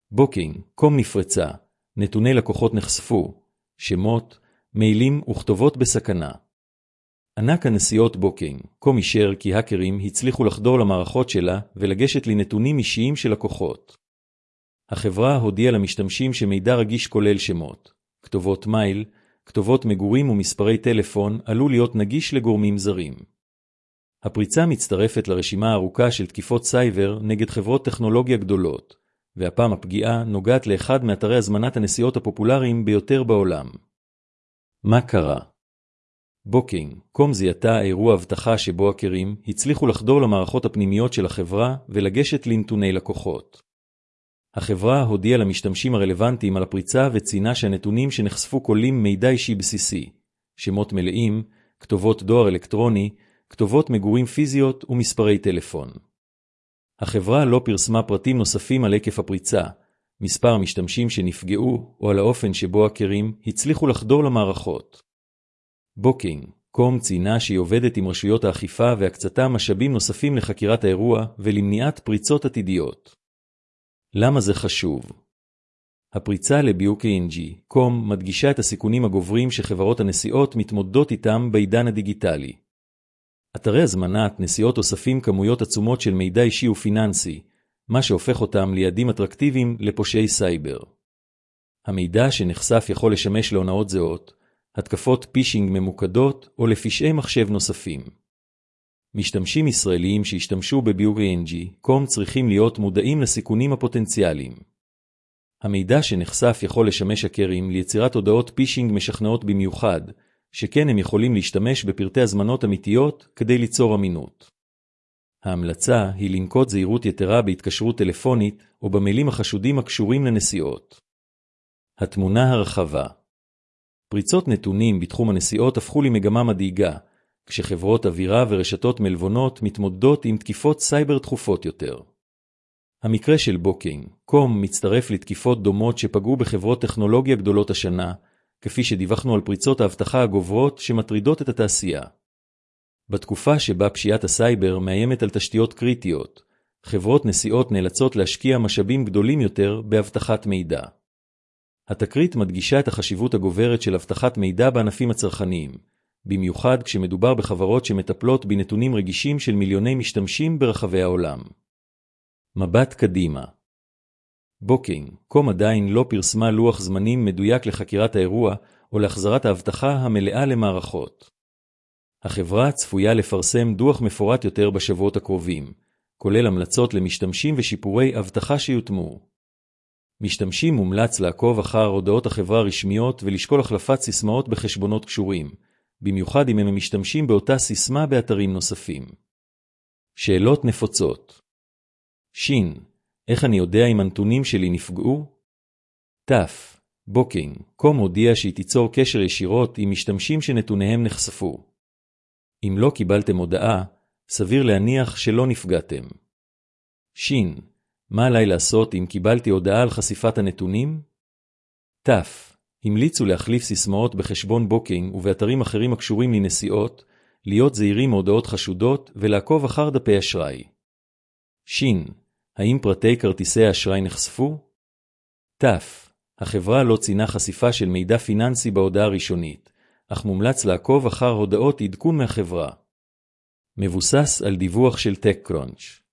Booking.com נפרצה, נתוני לקוחות נחשפו, שמות, מיילים וכתובות בסכנה. ענק הנסיעות Booking.com אישר כי האקרים הצליחו לחדור למערכות שלה ולגשת לנתונים אישיים של לקוחות. החברה הודיעה למשתמשים שמידע רגיש כולל שמות, כתובות מייל, כתובות מגורים ומספרי טלפון עלול להיות נגיש לגורמים זרים. הפריצה מצטרפת לרשימה הארוכה של תקיפות סייבר נגד חברות טכנולוגיה גדולות, והפעם הפגיעה נוגעת לאחד מאתרי הזמנת הנסיעות הפופולריים ביותר בעולם. מה קרה? Booking.com זיהתה אירוע הבטחה שבו האקרים הצליחו לחדור למערכות הפנימיות של החברה ולגשת לנתוני לקוחות. החברה הודיעה למשתמשים הרלוונטיים על הפריצה וציינה שהנתונים שנחשפו כוללים מידע אישי בסיסי, שמות מלאים, כתובות דואר אלקטרוני, כתובות מגורים פיזיות ומספרי טלפון. החברה לא פרסמה פרטים נוספים על היקף הפריצה, מספר המשתמשים שנפגעו או על האופן שבו האקרים הצליחו לחדור למערכות. Booking.com ציינה שהיא עובדת עם רשויות האכיפה והקצתה משאבים נוספים לחקירת האירוע ולמניעת פריצות עתידיות. למה זה חשוב? הפריצה ל-Booking.com מדגישה את הסיכונים הגוברים שחברות הנסיעות מתמודדות איתם בעידן הדיגיטלי. אתרי הזמנת נסיעות אוספים כמויות עצומות של מידע אישי ופיננסי, מה שהופך אותם ליעדים אטרקטיביים לפושעי סייבר. המידע שנחשף יכול לשמש להונאות זהות, התקפות פישינג ממוקדות או לפשעי מחשב נוספים. משתמשים ישראליים שהשתמשו ב-Booking.com צריכים להיות מודעים לסיכונים הפוטנציאליים. המידע שנחשף יכול לשמש האקרים ליצירת הודעות פישינג משכנעות במיוחד, שכן הם יכולים להשתמש בפרטי הזמנות אמיתיות כדי ליצור אמינות. ההמלצה היא לנקוט זהירות יתרה בהתקשרות טלפונית או במיילים החשודים הקשורים לנסיעות. התמונה הרחבה. פריצות נתונים בתחום הנסיעות הפכו למגמה מדאיגה, כשחברות אווירה ורשתות מלבונות מתמודדות עם תקיפות סייבר תכופות יותר. המקרה של Booking.com מצטרף לתקיפות דומות שפגעו בחברות טכנולוגיה גדולות השנה, כפי שדיווחנו על פריצות ההבטחה הגוברות שמטרידות את התעשייה. בתקופה שבה פשיעת הסייבר מאיימת על תשתיות קריטיות, חברות נסיעות נאלצות להשקיע משאבים גדולים יותר בהבטחת מידע. התקרית מדגישה את החשיבות הגוברת של הבטחת מידע בענפים הצרכניים, במיוחד כשמדובר בחברות שמטפלות בנתונים רגישים של מיליוני משתמשים ברחבי העולם. מבט קדימה. Booking.com עדיין לא פרסמה לוח זמנים מדויק לחקירת האירוע או להחזרת ההבטחה המלאה למערכות. החברה צפויה לפרסם דוח מפורט יותר בשבועות הקרובים, כולל המלצות למשתמשים ושיפורי הבטחה שיוטמו. משתמשים מומלץ לעקוב אחר הודעות החברה רשמיות ולשקול החלפת סיסמאות בחשבונות קשורים, במיוחד אם הם משתמשים באותה סיסמה באתרים נוספים. שאלות נפוצות. שין, איך אני יודע אם הנתונים שלי נפגעו? תף, Booking.com הודיע שהיא תיצור קשר ישירות עם משתמשים שנתוניהם נחשפו. אם לא קיבלתם הודעה, סביר להניח שלא נפגעתם. שין, מה עליי לעשות אם קיבלתי הודעה על חשיפת הנתונים? תף, המליצו להחליף סיסמאות בחשבון Booking ובאתרים אחרים הקשורים לנסיעות, להיות זהירים מהודעות חשודות ולעקוב אחר דפי אשראי. שין, האם פרטי כרטיסי האשראי נחשפו? תף, החברה לא ציינה חשיפה של מידע פיננסי בהודעה הראשונית, אך מומלץ לעקוב אחר הודעות עדכון מהחברה. מבוסס על דיווח של TechCrunch.